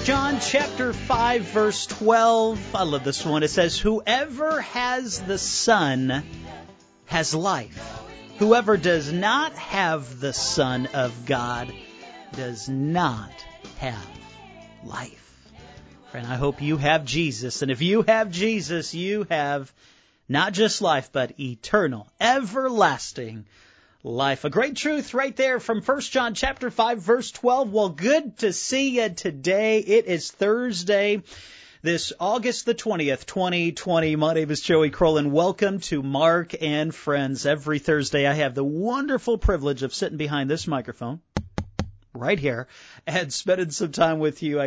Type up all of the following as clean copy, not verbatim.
John chapter 5, verse 12. I love this one. It says, whoever has the Son has life. Whoever does not have the Son of God does not have life. Friend, I hope you have Jesus. And if you have Jesus, you have not just life, but eternal, everlasting life. A great truth right there from 1 John chapter 5, verse 12. Well, good to see you today. It is Thursday, this August the 20th, 2020. My name is Joey Kroll, and welcome to Mark and Friends. Every Thursday, I have the wonderful privilege of sitting behind this microphone right here and spending some time with you.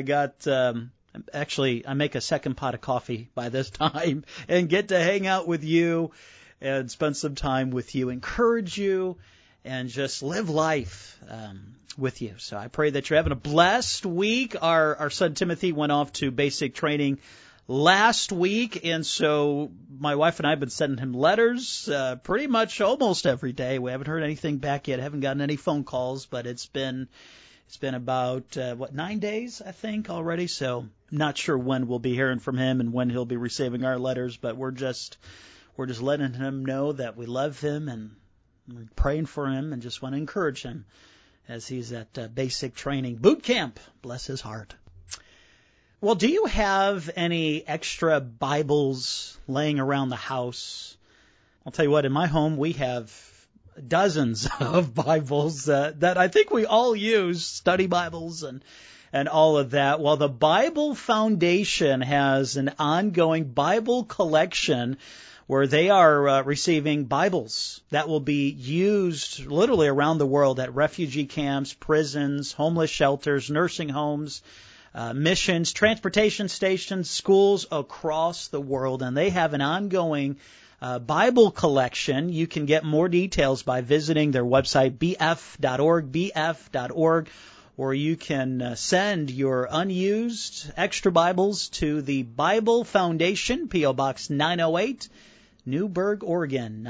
I make a second pot of coffee by this time and get to hang out with you and spend some time with you, encourage you, and just live life with you. So I pray that you're having a blessed week. Our son Timothy went off to basic training last week, and so my wife and I have been sending him letters pretty much almost every day. We haven't heard anything back yet, haven't gotten any phone calls, but it's been about 9 days, I think, already. So not sure when we'll be hearing from him and when he'll be receiving our letters, but we're just letting him know that we love him and we're praying for him and just want to encourage him as he's at basic training boot camp. Bless his heart. Well, do you have any extra Bibles laying around the house? I'll tell you what, in my home we have dozens of Bibles that I think we all use, study Bibles and all of that. Well, the Bible Foundation has an ongoing Bible collection where they are receiving Bibles that will be used literally around the world at refugee camps, prisons, homeless shelters, nursing homes, missions, transportation stations, schools across the world. And they have an ongoing Bible collection. You can get more details by visiting their website, bf.org, or you can send your unused extra Bibles to the Bible Foundation, P.O. Box 908, Newberg, Oregon,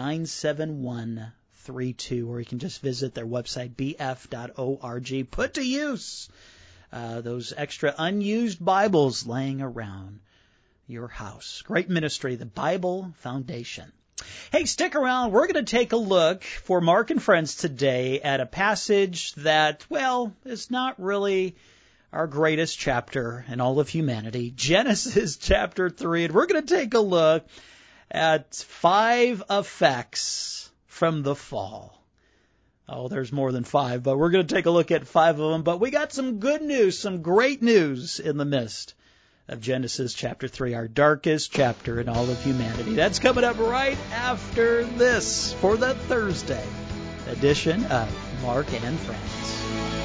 97132, or you can just visit their website, bf.org. Put to use those extra unused Bibles laying around your house. Great ministry, the Bible Foundation. Hey, stick around. We're going to take a look for Mark and Friends today at a passage that, well, is not really our greatest chapter in all of humanity, Genesis chapter 3. And we're going to take a look at 5 effects from the fall. Oh, there's more than 5, but we're going to take a look at 5 of them. But we got some good news, some great news in the midst of Genesis chapter 3, our darkest chapter in all of humanity. That's coming up right after this for the Thursday edition of Mark and Friends.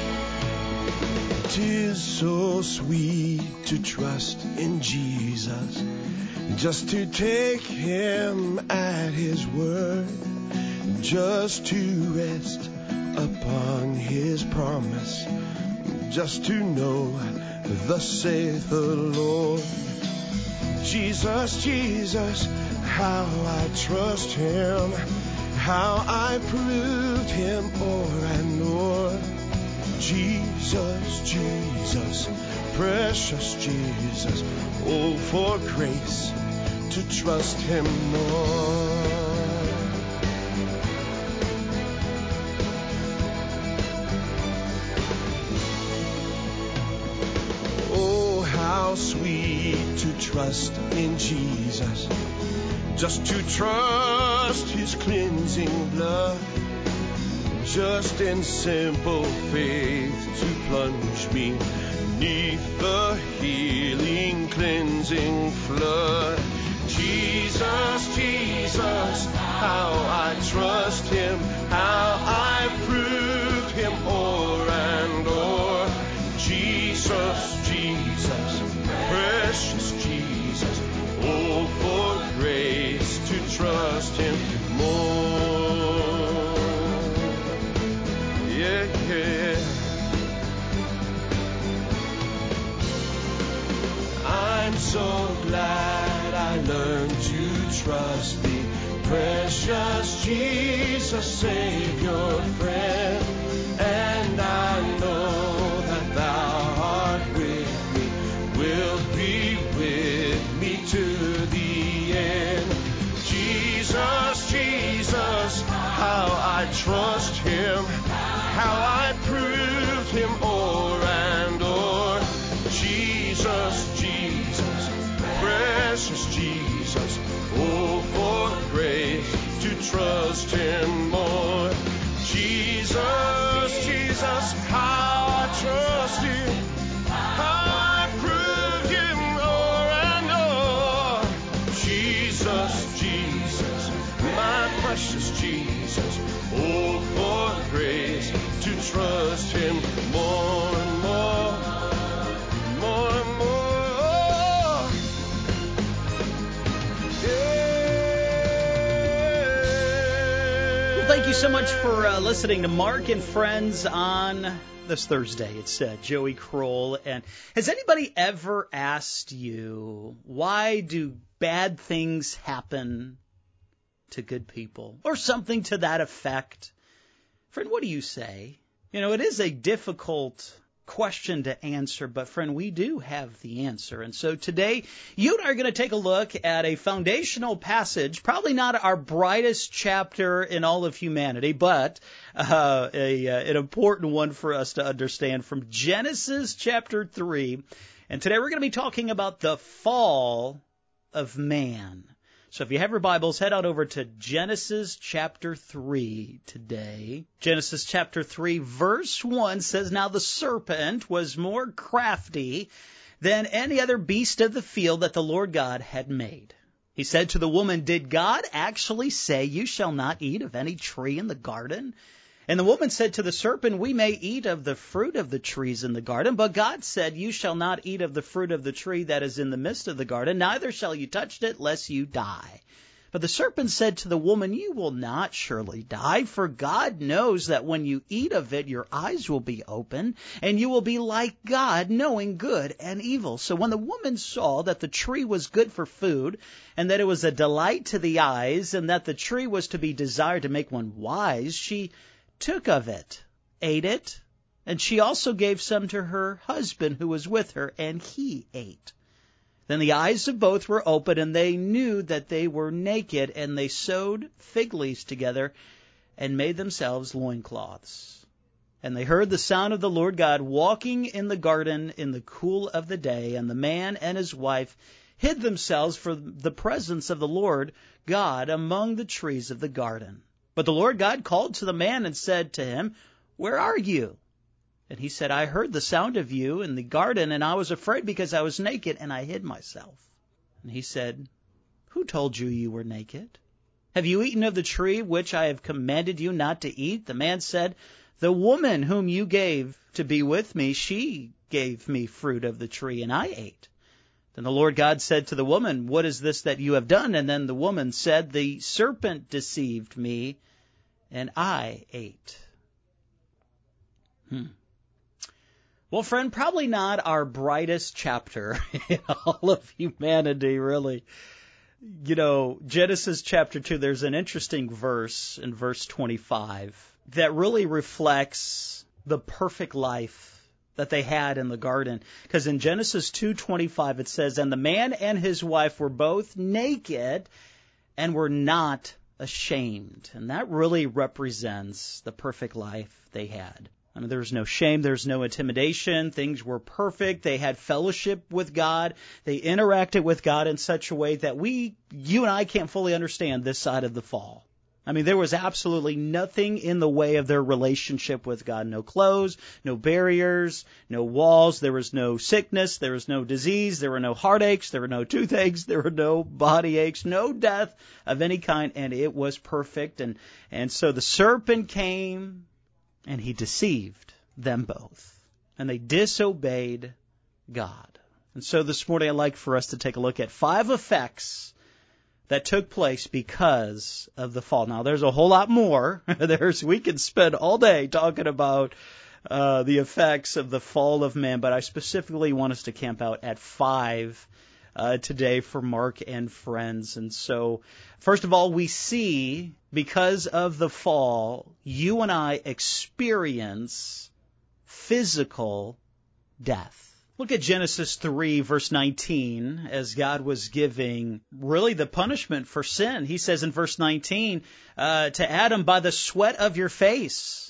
'Tis so sweet to trust in Jesus, just to take him at his word, just to rest upon his promise, just to know thus saith the Lord. Jesus, Jesus, how I trust him, how I proved him o'er and o'er. Jesus, Jesus, precious Jesus, oh, for grace to trust him more. Oh, how sweet to trust in Jesus, just to trust his cleansing blood, just in simple faith to plunge me neath the healing, cleansing flood. Jesus, Jesus, how I trust him, how I proved him o'er and o'er. Jesus, Jesus, precious Jesus, oh, for grace to trust him more. Yeah, yeah. I'm so glad I learned to trust thee, precious Jesus, Savior, friend. And I know that thou art with me how I proved him o'er and o'er. Jesus, Jesus, precious Jesus, oh, for grace to trust him more. Jesus, Jesus, how I trust him, how I proved him o'er and o'er. Jesus, Jesus, my precious Jesus, oh, for grace to trust him more and more, more and more. Well, thank you so much for listening to Mark and Friends on this Thursday. It's Joey Kroll. And has anybody ever asked you, why do bad things happen to good people? Or something to that effect? Friend, what do you say? You know, it is a difficult question to answer, but friend, we do have the answer. And so today, you and I are going to take a look at a foundational passage, probably not our brightest chapter in all of humanity, but an important one for us to understand from Genesis chapter 3. And today we're going to be talking about the fall of man. So if you have your Bibles, head on over to Genesis chapter 3 today. Genesis chapter 3 verse 1 says, "Now the serpent was more crafty than any other beast of the field that the Lord God had made. He said to the woman, 'Did God actually say you shall not eat of any tree in the garden?' And the woman said to the serpent, 'We may eat of the fruit of the trees in the garden, but God said, you shall not eat of the fruit of the tree that is in the midst of the garden, neither shall you touch it, lest you die.' But the serpent said to the woman, 'You will not surely die, for God knows that when you eat of it, your eyes will be open, and you will be like God, knowing good and evil.' So when the woman saw that the tree was good for food, and that it was a delight to the eyes, and that the tree was to be desired to make one wise, she took of it, ate it, and she also gave some to her husband who was with her, and he ate. Then the eyes of both were opened, and they knew that they were naked, and they sewed fig leaves together and made themselves loincloths. And they heard the sound of the Lord God walking in the garden in the cool of the day, and the man and his wife hid themselves from the presence of the Lord God among the trees of the garden. But the Lord God called to the man and said to him, 'Where are you?' And he said, 'I heard the sound of you in the garden, and I was afraid because I was naked, and I hid myself.' And he said, 'Who told you you were naked? Have you eaten of the tree which I have commanded you not to eat?' The man said, 'The woman whom you gave to be with me, she gave me fruit of the tree, and I ate.' Then the Lord God said to the woman, 'What is this that you have done?' And then the woman said, 'The serpent deceived me, and I ate.'" Well, friend, probably not our brightest chapter in all of humanity, really. You know, Genesis chapter 2, there's an interesting verse in verse 25 that really reflects the perfect life that they had in the garden. Because in Genesis 2:25 it says, "And the man and his wife were both naked and were not ashamed." And that really represents the perfect life they had. I mean, there was no shame, there was no intimidation, things were perfect, they had fellowship with God, they interacted with God in such a way that you and I can't fully understand this side of the fall. I mean, there was absolutely nothing in the way of their relationship with God. No clothes, no barriers, no walls, there was no sickness, there was no disease, there were no heartaches, there were no toothaches, there were no body aches, no death of any kind, and it was perfect. And so the serpent came, and he deceived them both, and they disobeyed God. And so this morning I'd like for us to take a look at 5 effects that took place because of the fall. Now, there's a whole lot more. We could spend all day talking about the effects of the fall of man, but I specifically want us to camp out at 5 today for Mark and Friends. And so, first of all, we see, because of the fall, you and I experience physical death. Look at Genesis 3, verse 19, as God was giving really the punishment for sin. He says in verse 19 to Adam, "By the sweat of your face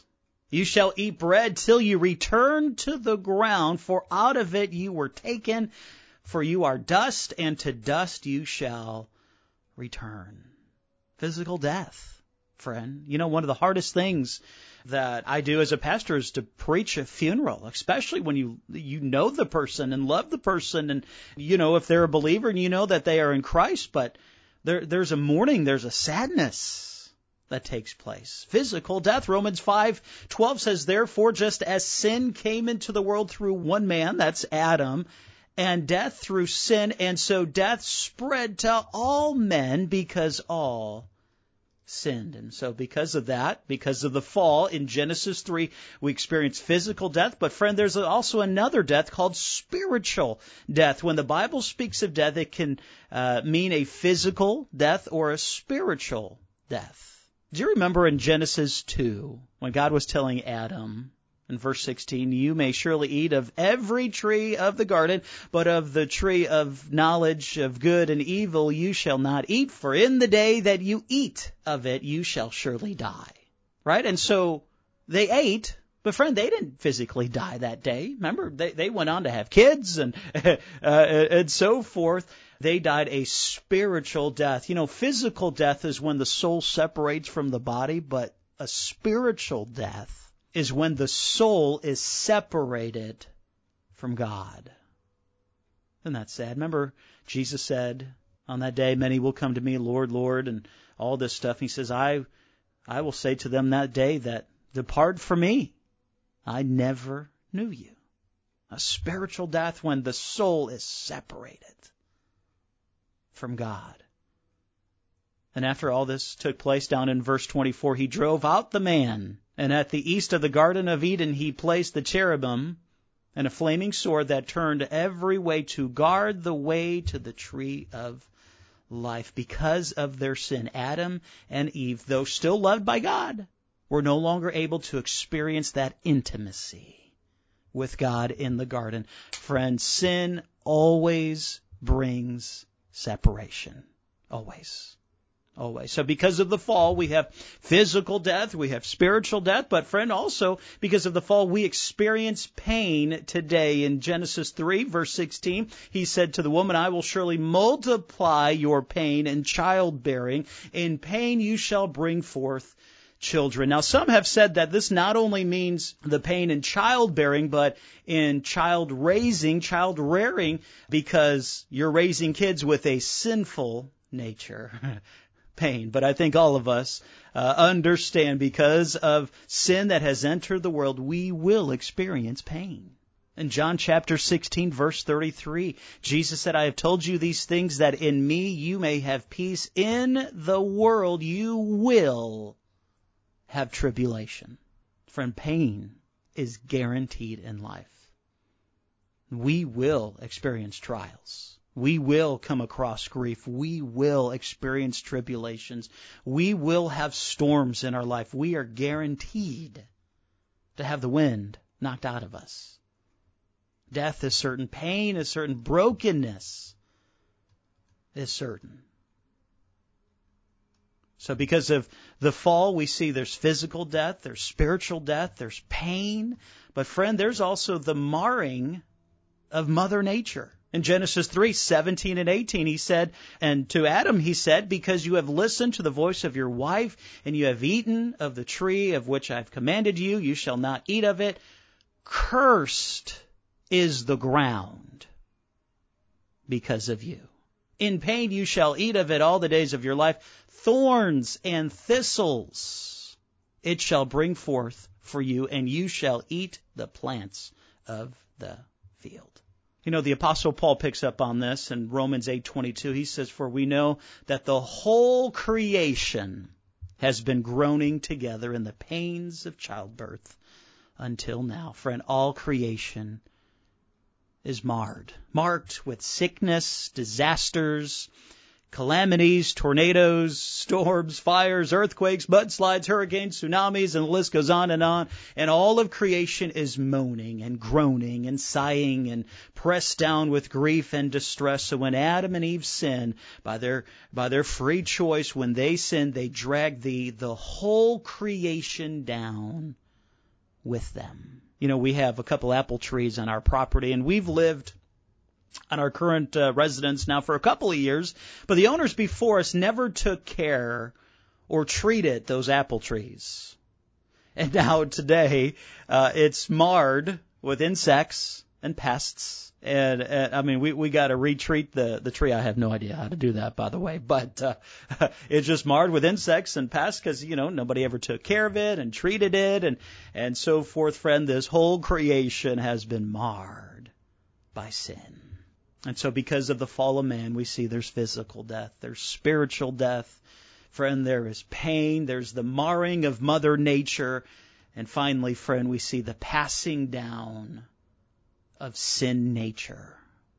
You shall eat bread till you return to the ground, for out of it you were taken, for you are dust, and to dust you shall return. Physical death, friend. You know, one of the hardest things that I do as a pastor is to preach a funeral, especially when you know the person and love the person, and you know if they're a believer and you know that they are in Christ, but there's a mourning, there's a sadness that takes place. Physical death. Romans 5:12 says, therefore, just as sin came into the world through one man, that's Adam, and death through sin, and so death spread to all men because all sinned. And so because of that, because of the fall in Genesis 3, we experience physical death. But friend, there's also another death called spiritual death. When the Bible speaks of death, it can mean a physical death or a spiritual death. Do you remember in Genesis 2, when God was telling Adam, in verse 16, you may surely eat of every tree of the garden, but of the tree of knowledge of good and evil you shall not eat, for in the day that you eat of it you shall surely die. Right? And so they ate, but friend, they didn't physically die that day. Remember, they went on to have kids and so forth. They died a spiritual death. You know, physical death is when the soul separates from the body, but a spiritual death is when the soul is separated from God. Isn't that sad? Remember, Jesus said, on that day, many will come to me, Lord, Lord, and all this stuff. He says, I will say to them that day that depart from me. I never knew you. A spiritual death when the soul is separated from God. And after all this took place, down in verse 24, he drove out the man, and at the east of the Garden of Eden he placed the cherubim and a flaming sword that turned every way to guard the way to the tree of life. Because of their sin, Adam and Eve, though still loved by God, were no longer able to experience that intimacy with God in the garden. Friends, sin always brings separation. Always. Always. So because of the fall, we have physical death, we have spiritual death, but friend, also because of the fall, we experience pain today. In Genesis 3, verse 16, he said to the woman, I will surely multiply your pain in childbearing. In pain you shall bring forth children. Now, some have said that this not only means the pain in childbearing, but in child rearing, because you're raising kids with a sinful nature. Pain. But I think all of us understand because of sin that has entered the world, we will experience pain. In John chapter 16, verse 33, Jesus said, I have told you these things that in me you may have peace. In the world you will have tribulation. Friend, pain is guaranteed in life. We will experience trials. We will come across grief. We will experience tribulations. We will have storms in our life. We are guaranteed to have the wind knocked out of us. Death is certain. Pain is certain. Brokenness is certain. So because of the fall, we see there's physical death, there's spiritual death, there's pain. But friend, there's also the marring of Mother Nature. In Genesis 3, 17 and 18, he said, and to Adam he said, because you have listened to the voice of your wife, and you have eaten of the tree of which I have commanded you, you shall not eat of it. Cursed is the ground because of you. In pain you shall eat of it all the days of your life. Thorns and thistles it shall bring forth for you, and you shall eat the plants of the field. You know, the Apostle Paul picks up on this in Romans 8:22. He says, for we know that the whole creation has been groaning together in the pains of childbirth until now. Friend, all creation is marked with sickness, disasters, calamities, tornadoes, storms, fires, earthquakes, mudslides, hurricanes, tsunamis, and the list goes on. And all of creation is moaning and groaning and sighing and pressed down with grief and distress. So when Adam and Eve sinned, by their free choice, when they sinned, they dragged the whole creation down with them. You know, we have a couple apple trees on our property, and we've lived on our current residence now for a couple of years, but the owners before us never took care or treated those apple trees. And now today, it's marred with insects and pests. And I mean, we got to retreat the tree. I have no idea how to do that, by the way, but it's just marred with insects and pests because, you know, nobody ever took care of it and treated it and so forth. Friend, this whole creation has been marred by sin. And so because of the fall of man, we see there's physical death, there's spiritual death. Friend, there is pain, there's the marring of Mother Nature. And finally, friend, we see the passing down of sin nature.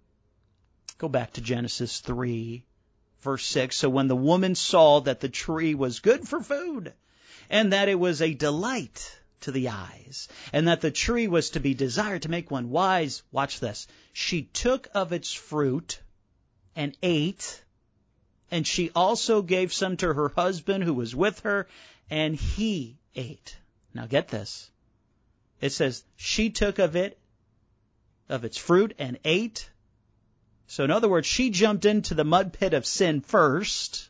Go back to Genesis 3, verse 6. So when the woman saw that the tree was good for food, and that it was a delight to the eyes, and that the tree was to be desired to make one wise, watch this, she took of its fruit and ate, and she also gave some to her husband who was with her, and he ate. Now get this. It says, she took of its fruit and ate. So in other words, she jumped into the mud pit of sin first.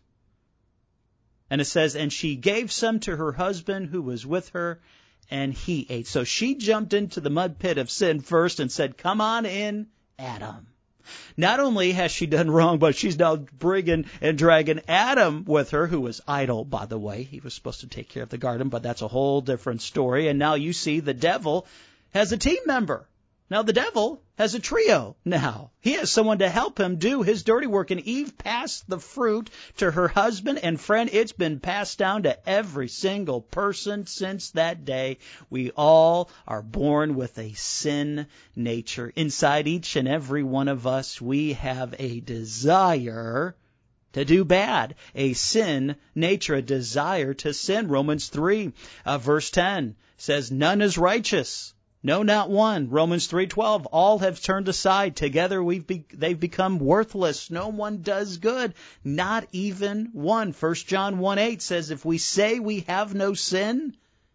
And it says, and she gave some to her husband who was with her, and he ate. So she jumped into the mud pit of sin first and said, come on in, Adam. Not only has she done wrong, but she's now bringing and dragging Adam with her, who was idle, by the way. He was supposed to take care of the garden, but that's a whole different story. And now you see the devil has a team member. Now the devil has a trio now. He has someone to help him do his dirty work. And Eve passed the fruit to her husband. And friend, it's been passed down to every single person since that day. We all are born with a sin nature. Inside each and every one of us, we have a desire to do bad, a sin nature, a desire to sin. Romans 3, verse 10 says, none is righteous. No, not one. Romans 3:12, all have turned aside. Together they've become worthless. No one does good, not even one. 1 John 1:8 says, if we say we have no sin,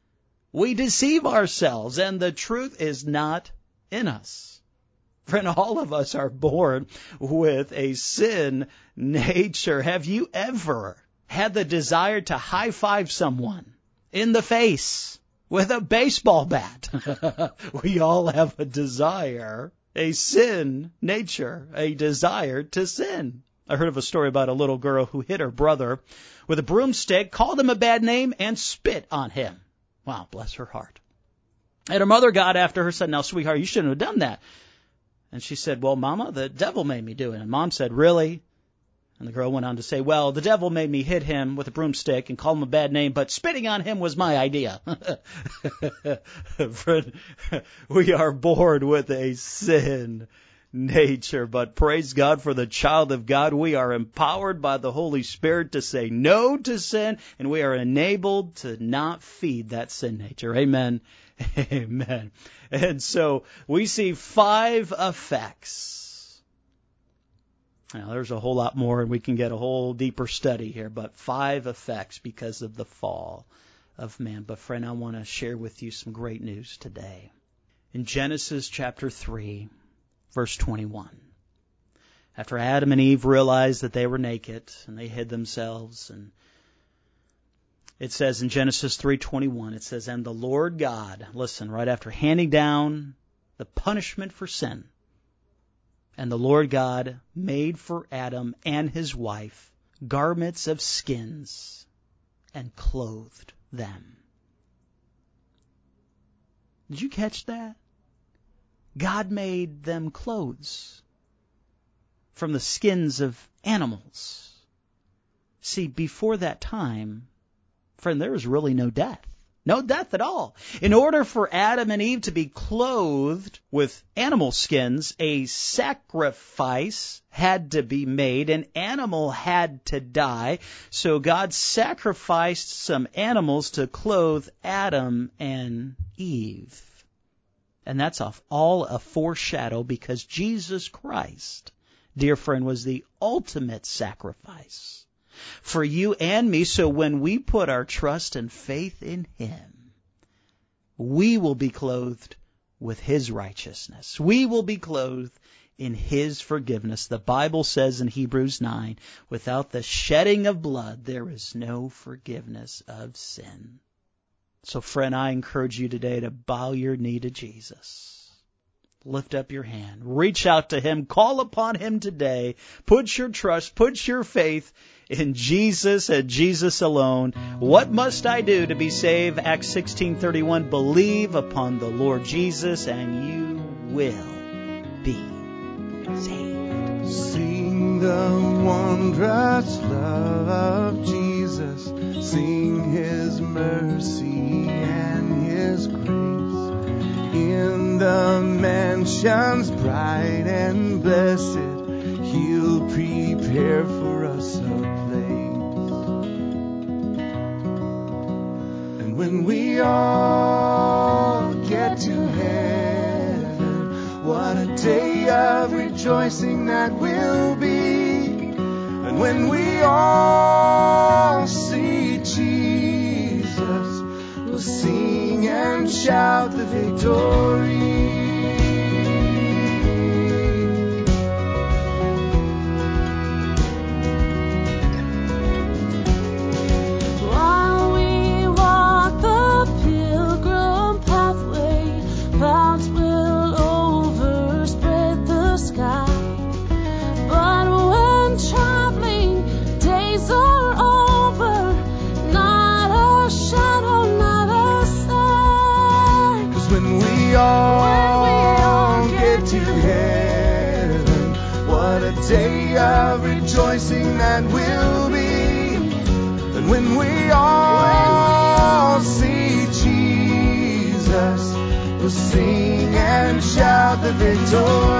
we deceive ourselves, and the truth is not in us. Friend, all of us are born with a sin nature. Have you ever had the desire to high-five someone in the face with a baseball bat? We all have a desire, a sin nature, a desire to sin. I heard of a story about a little girl who hit her brother with a broomstick, called him a bad name, and spit on him. Wow, bless her heart. And her mother got after her, said, now, sweetheart, you shouldn't have done that. And she said, well, Mama, the devil made me do it. And Mom said, really? And the girl went on to say, well, the devil made me hit him with a broomstick and call him a bad name, but spitting on him was my idea. Friend, we are born with a sin nature, but praise God for the child of God. We are empowered by the Holy Spirit to say no to sin, and we are enabled to not feed that sin nature. Amen. Amen. And so we see 5 effects. Now, there's a whole lot more, and we can get a whole deeper study here, but 5 effects because of the fall of man. But, friend, I want to share with you some great news today. In Genesis chapter 3, verse 21, after Adam and Eve realized that they were naked and they hid themselves, and it says in Genesis 3:21, it says, and the Lord God, listen, right after handing down the punishment for sin, and the Lord God made for Adam and his wife garments of skins and clothed them. Did you catch that? God made them clothes from the skins of animals. See, before that time, friend, there was really no death. No death at all. In order for Adam and Eve to be clothed with animal skins, a sacrifice had to be made. An animal had to die. So God sacrificed some animals to clothe Adam and Eve. And that's all a foreshadow, because Jesus Christ, dear friend, was the ultimate sacrifice for you and me. So when we put our trust and faith in Him, we will be clothed with His righteousness. We will be clothed in His forgiveness. The Bible says in Hebrews 9, without the shedding of blood, there is no forgiveness of sin. So friend, I encourage you today to bow your knee to Jesus. Lift up your hand. Reach out to Him. Call upon Him today. Put your trust, put your faith in Jesus and Jesus alone. What must I do to be saved? Acts 16:31. Believe upon the Lord Jesus and you will be saved. Sing the wondrous love of Jesus. Sing His mercy and His grace. In the mansions bright and blessed, He'll prepare for us a place. And when we all get to heaven, what a day of rejoicing that will be. And when we all see Jesus, we'll sing and shout the victory. Day of rejoicing that will be. And when we all see Jesus, we'll sing and shout the victory.